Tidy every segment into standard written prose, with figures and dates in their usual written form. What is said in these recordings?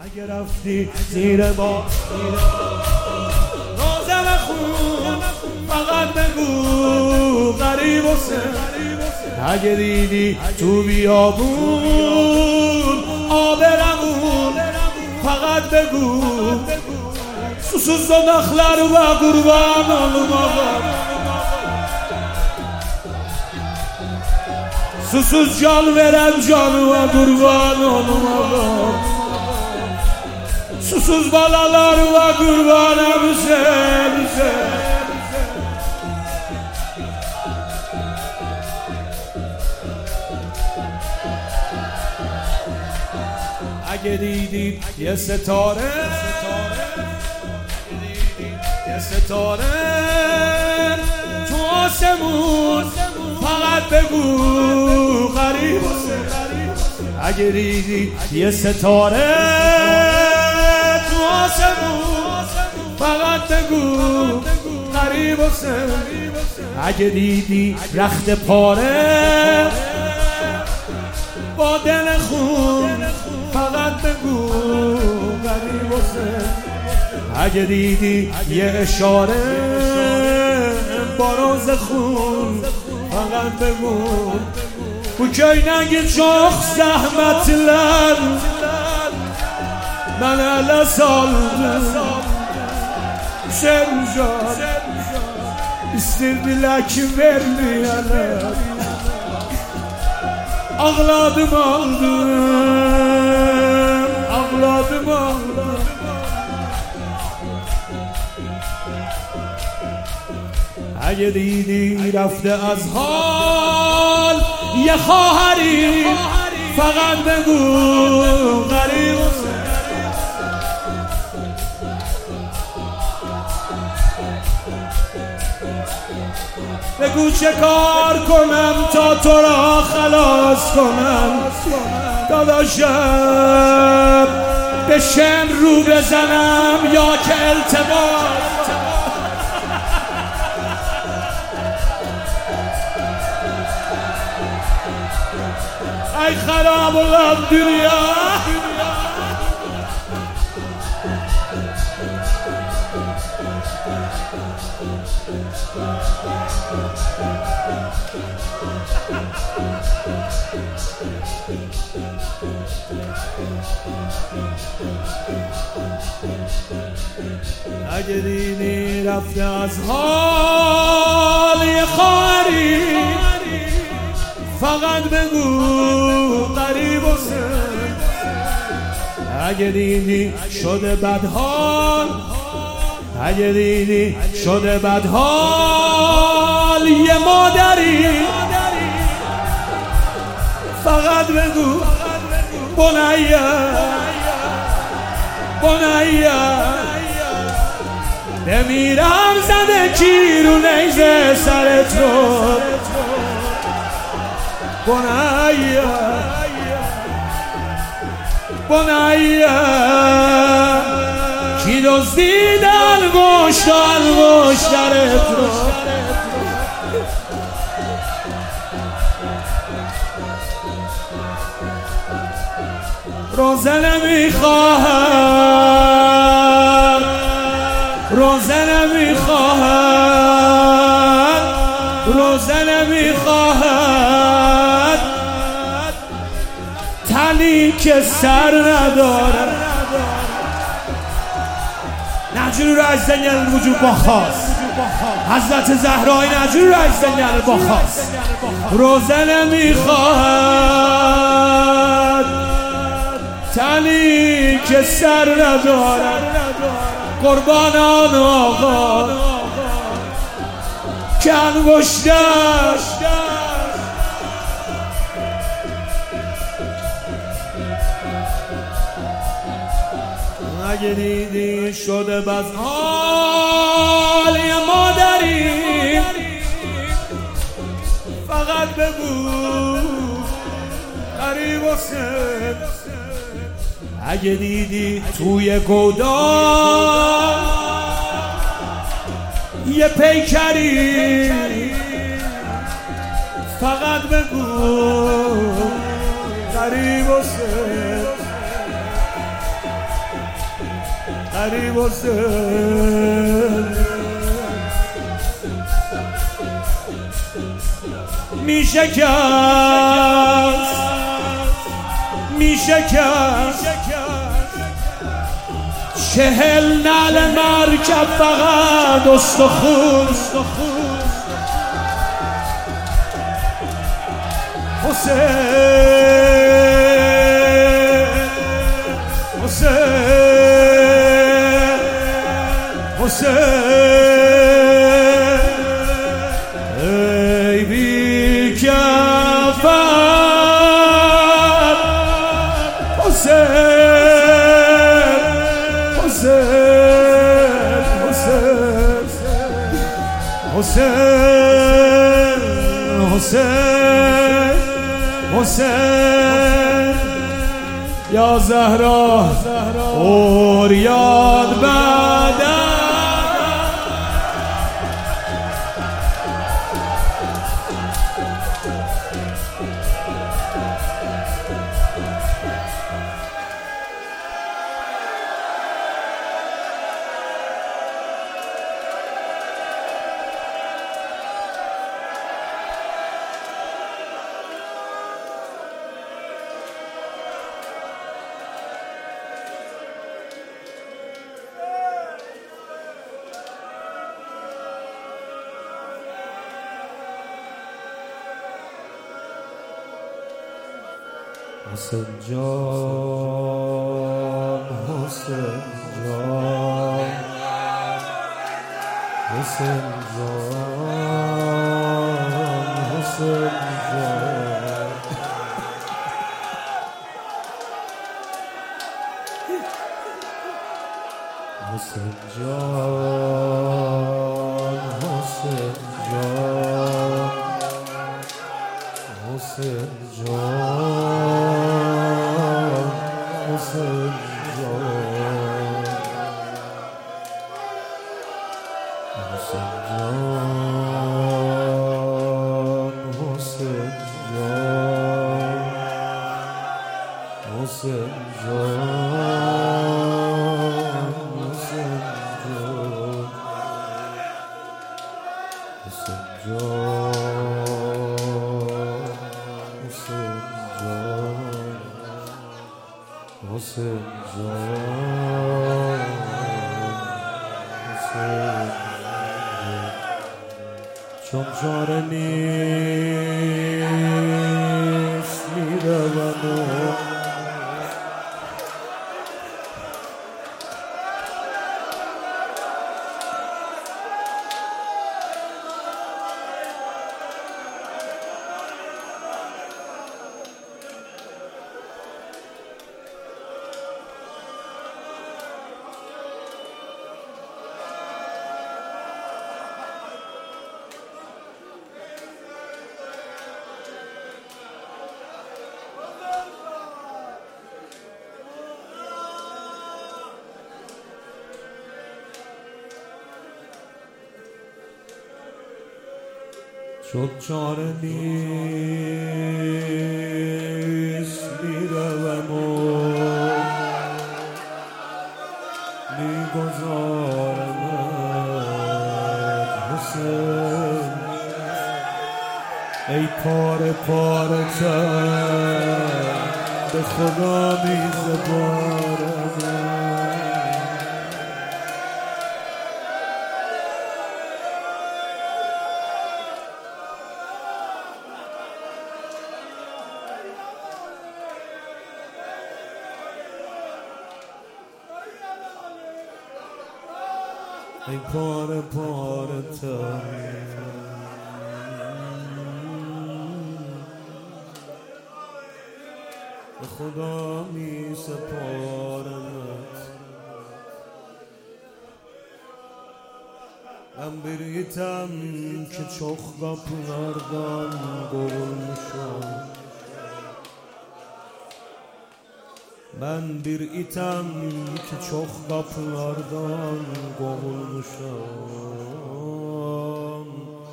اگه رفتی زیر ما رازم خون فقط بگو غریب و سر. اگه دیدی تو بیابون آبرمون فقط بگو susuz donaklarıma kurban olum ağam. Susuz can veren canıma kurban olum ağam. Susuz balalarıma kurban bize. اگه دیدید یه ستاره تو آسمون فقط بگو غریب و سر. اگه دیدی یه ستاره تو آسمون فقط بگو غریب و سر. اگه دیدی رخت پاره با دل خون فقط بگو غریب و سر. اگه دیدی یه اشاره با روز خون فقط بگو bu köyden çok zahmetler ben ele saldım Sevcan İstirdiler ki vermeyeler ağladım ağladım اگه دیدی رفته از حال یه خواهری فقط بگو غریب و سر. بگو چه کار کنم تا تو را خلاص کنم داداشم به شم رو بزنم یا که التباس. ای خراب olan dünya اگه دیدی رفته از حال یه خواهری فقط بگو غریب و سر. اگه دیدی شده بدحال اگه دیدی شده بدحال یه مادری فقط بگو بنیا بمیرم زده کی رو نیزه سرت رو بنیا کی دزدید انگشترت رو روزه نمیخواهد تنی که سر نداره. نجور عزیزن الوجود با خاص حضرت زهرای نجور عزیزن با خاص روزه نمیخواهد تنی که سر نداره. قربانان آقا که انگشتر اگه دیدی شده بس حال یه مادری فقط بگو غریب و سر. اگه دیدی توی گودال یه پیکری فقط بگو غریب و سر. غریب حسین میشکست 40 نعل مرکب فقط استخون حسین ای بی کفن حسین یا زهرا اوریان بدن حسین جان حسین جان حسین جان حسین جان حسین جان حسین جان حسین جان حسین جان حسین جان حسین جان حسین جان حسین جان حسین جان حسین جان حسین چون چاره نیست میروم چون چاره نیست میروم و میگذارم حسین ای پاره پاره تر به خدا میزبارم ای پاره پاره تر به خدا می سپارمت من biritem ki çok kapılardan kovulmuşum Ben bir item ki çok kapılardan kovulmuşam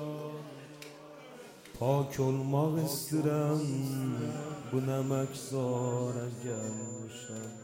Pak olmak istedim bu ne mekzara gelmişim